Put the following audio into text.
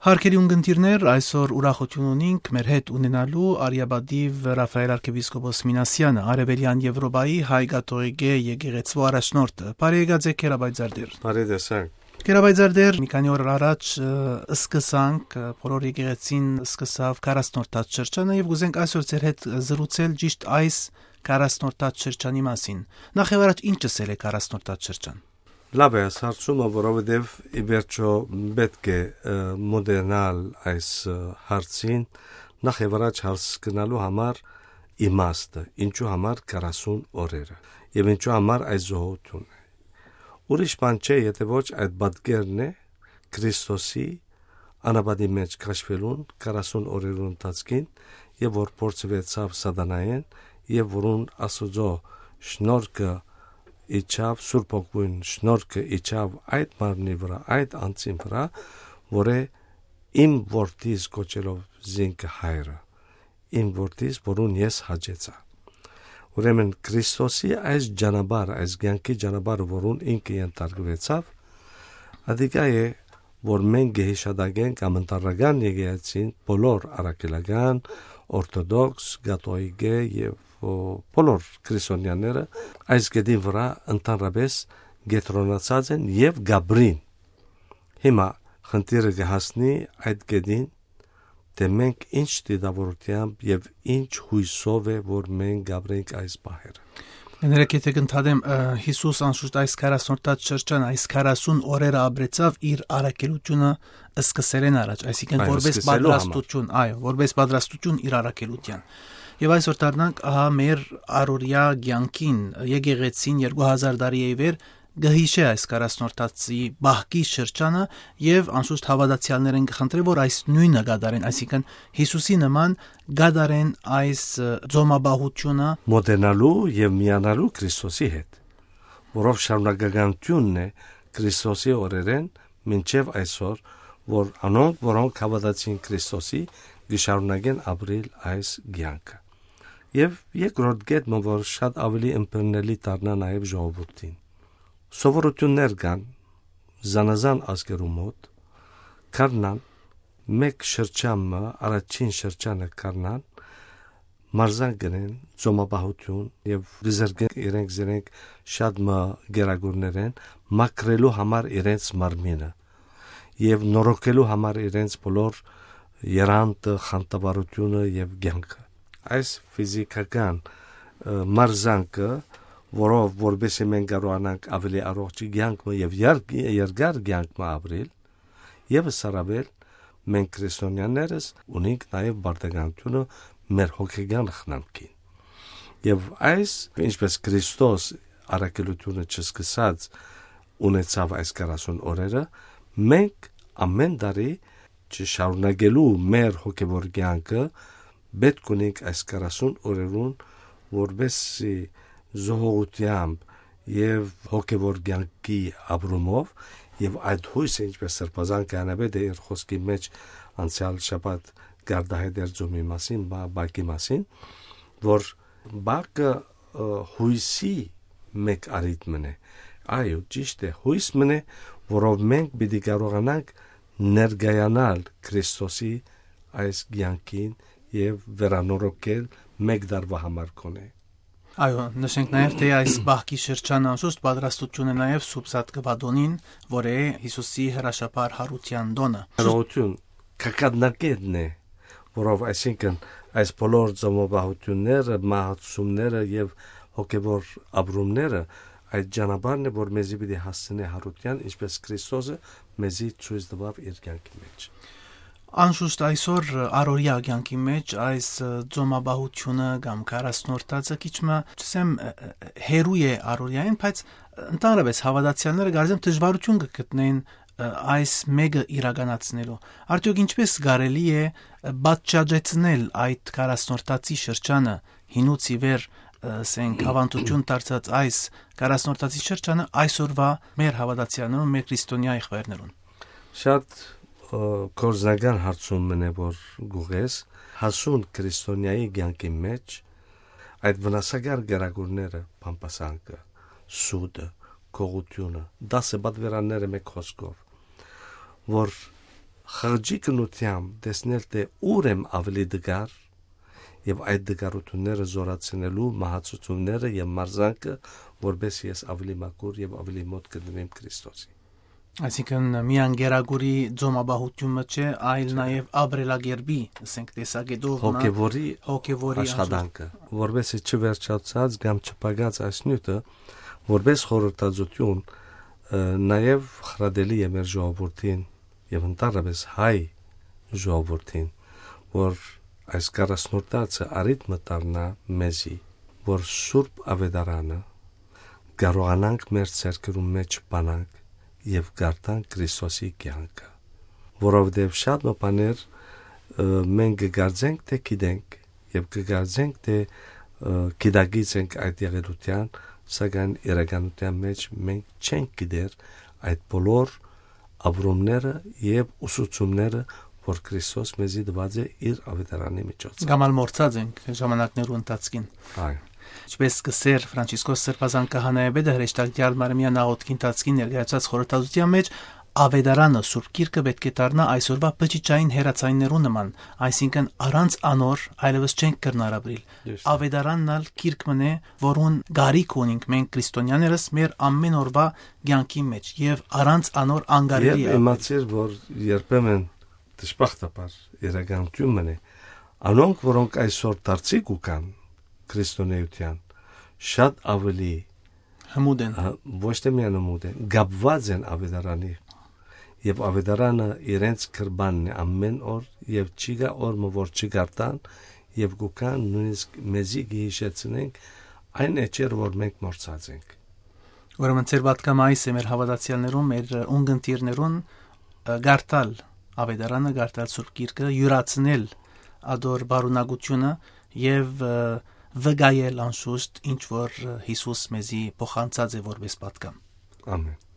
Հարգելի ունգընտիրներ, այսօր ուրախություն ունենք մեր հետ ունենալու Արիաբադիվ Ռաֆայել arczepiskopos Մինասյանը, Արևելյան Եվրոպայի հայ կաթողիկե եկեղեցու առաջնորդը։ Բարի եկած եք Քերաբայձարդեր։ Բարի տեսակ։ Քերաբայձարդեր մի քանի օր առաջ սկսանք բոլոր եկեղեցին սկսավ 40-րդ շրջանը եւ ուզենք այսօր ձեր հետ զրուցել ճիշտ այս 40-րդ շրջանի մասին։ Նախ եւ առաջ ինչ ասել է 40-րդ շրջան։ Լավ է հարցումը, որովհետև ի վերջո պետք է մոդեռնալ այս հարցին, նախ եւ առաջ հարց գնալու համար իմաստը, ինչու համար 40 օրերը եւ ինչու համար այս զոհությունը։ Ուրիշ բան չէ, եթե ոչ այդ պատկերն է Քրիստոսի անաբադի մեջ քաշվելուն 40 օրերու ընթացքին եւ որ փորձվեցավ սատանային եւ որուն Աստծո շնորհքը իջավ Սուրբ Օգուն շնորհքը իջավ այդ մարմնի վրա, այդ անձին վրա, որ է իմ որդիս կոչելով զինքը հայրը, իմ որդիս, որուն ես հաջեցա։ Ուրեմն Քրիստոսի այս ճանապարհը, այս կյանքի ճանապարհը, որուն ինքը ենթարկվեցավ, ադիկա է, որ մենք հիշադակենք ամենատարական եկեղեցին բոլոր առաքելական, օրթոդոքս, կաթողիկե եւ բոլոր քրիստոնյաները այս գետին վրա ընդհանրապես գետրոնացած են եւ գաբրին։ Հիմա խնդիրը կհասնի այդ գետին, թե մենք ինչ դիտավորությամբ եւ ինչ հույսով է, որ մենք գաբրենք այս բահերը։ Ներեք եթե կընդհանեմ Հիսուս անշուշտ այս 40-րդ շրջան, այս 40 օրերը ապրեցավ իր առաքելությունը սկսելեն առաջ, այսինքն որպես պատրաստություն, որպես պատրաստություն իր առաքելության։ Եվ այսօր դառնանք մեր առօրյա կյանքին, եկեղեցին 2000 տարի է վեր գհիշե այս 40-րդի բահկի շրջանը եւ անշուշտ հավատացյալներին կխնդրե որ այս նույնը գադարեն, այսինքն Հիսուսի նման գադարեն այս ձոմաբահությունը մոդենալու եւ միանալու Քրիստոսի հետ, որով շարունակականությունն է Քրիստոսի օրերեն մինչեւ այսօր, որ անոնք, որոնք հավատացին Քրիստոսի, գշարունակեն ապրել այս կյանքը։ Եվ երկրորդ կետը, որ շատ ավելի ըմբռնելի դառնա նաև ժողովրդին։ Սովորություններ կան զանազան ազգերու մոտ, կառնան մեկ շրջանը, առաջին շրջանը կառնան, մարզան գնեն, ծոմապահություն եւ գզերգեն իրենք շատ գերագուրներ են, մաքրելու համար իրենց մարմինը եւ նորոգելու համար իրենց բոլոր երանտը, խանդավառությունը եւ կյանքը։ Այս ֆիզիկական մարզանքը, որով որբեսի մենք կարողանանք ավելի առողջ կյանք եւ երկար կյանք ապրել, եւ սարաբել մենք քրիստոնյաներս ունենք նաեւ բարդականությունը մեր հոգեգան խնամքին։ Եվ այս ինչպես Քրիստոս առաքելությունը չսկսած ունեցավ այս 40 օրերը, մենք ամեն տարի չշարունակելու մեր հոգեվոր կյանքը պետք ունենք այս 40 օրերուն որբեսի զոհությամբ եւ հոգեվոր կյանքի ապրումով եւ այդ հույսը ինչպես սրբազան կանաբեդ իր խոսքի մեջ անցյալ շաբաթ գարդահետեր ծոմի մասին, բակի մասին, որ բակը հույսի մեկ արիթմն է։ Այո, ճիշտ է, հույս մնե, որով մենք պիտի կարողանանք ներգայանալ Քրիստոսի այս կյանքին եւ վերանորոգել մեկ դարվա համար կոնե։ Այո, նշենք նաեւ թե այս բահկի շրջանը անշուշտ պատրաստություն է նաեւ Սուբսատ Կվադոնին, որ է Հիսուսի հրաշապար հարության դոնը։ Հարություն կակադնակետն է, որով այսինքն այս բոլոր ծոմոբահությունները, մահացումները եւ հոգեվոր ապրումները այդ ճանապարհն է, որ մեզի պիտի հասցնի հարության, ինչպես Քրիստոսը մեզի ցույց տվավ իր կյանքի մեջ։ Անշուշտ այսօր առօրյա կյանքի մեջ այս ձոմաբահությունը կամ 40-րդը քիչ մը, չասեմ, հերույ է առօրյային, բայց ընդհանրապես հավատացյալները գարզեմ դժվարություն կգտնեն այս մեկը իրականացնելու։ Արդյոք ինչպես կարելի է բացաճեցնել այդ 40-րդի շրջանը հինուց ի վեր ասենք հավանություն դարձած այս 40-րդի շրջանը այսօրվա մեր հավատացյալներուն, մեր քրիստոնյա եղբայրներուն։ Շատ կորզնական հարցումն է, որ գուղես հասուն քրիստոնյայի կյանքի մեջ այդ վնասակար գերագուրները, փամփասանքը, սուդը, կողությունը, դասը պատվերանները մեկ խոսքով, որ խղճի կնությամբ տեսնել թե ուր եմ ավելի դգար եւ այդ դգարությունները զորացնելու մահացությունները եւ մարզանքը, որպես ես ավելի մաքուր եւ ավելի մոտ կդնեմ Քրիստոսի։ Այսինքն միան գերագուրի ձոմաբահությունը չէ, այլ նաև ապրելակերպի, ասենք տեսակետով հոգևորի աշխատանքը, որովհետեւ չվերջացած կամ չփակած այս նյութը, որպես խորհրդածություն, նաև խրադելի է մեր ժողովրդին եւ ընդհանրապես հայ ժողովրդին, որ այս 40-րդացը արիթ մտառնա մեզի, որ Սուրբ Ավետարանը կարողանանք մեր ցերկերում մեջ բանանք եւ գարտան Քրիստոսի կյանքը, որովհետեւ շատ բաներ մենք կգարձենք թե գիտենք եւ կգարձենք թե գիտակից ենք այդ եղերության, սակայն իրականության մեջ մենք չենք գիտեր այդ բոլոր ապրումները եւ ուսուցումները, որ Քրիստոս մեզի տված է իր ավետարանի միջոցով։ Գամալ մորցած ենք ժամանակներու ընթացքին։ Այո։ Ինչպես կսեր Ֆրանցիսկոս Սրբազան քահանայապետը հրեշտակյալ Մարմյան աղոթքի ընթացքին ներկայացած խորհրդածության մեջ ավետարանը Սուրբ Գիրքը պետք է դառնա այսօրվա բջիջային հերացայիններու նման, այսինքն առանց անոր այլևս չենք կրնարաբրիլ։ Ավետարանն ալ գիրք մնե, որուն գարիք ունենք մենք քրիստոնյաներս մեր ամեն օրվա կյանքի մեջ եւ առանց անոր անգարելի է։ Եվ իմացիր, որ երբեմն դժբախտաբար իրականություն մնե, անոնք, որոնք այսօր դարձիկ ու կան քրիստոնեության, շատ ավելի հմուտ են, ոչ թե միայն հմուտ են, գապված են ավետարանի եւ ավետարանը իրենց կրբանն է ամեն օր եւ չիգա օրը որ չգարտան եւ գուկան նույնիսկ մեզի գիհիշեցնենք այն էջեր որ մենք մորցած ենք։ Ուրեմն ծեր պատկամայիս է մեր հավատացյալներուն, մեր ունգընտիրներուն գարտալ ավետարանը, գարտալ Սուրբ Գիրքը, յուրացնել ադոր բարունակությունը եւ վգայել անշուշտ ինչ որ Հիսուս մեզի փոխանցած է որպես պատկամ։ Ամեն։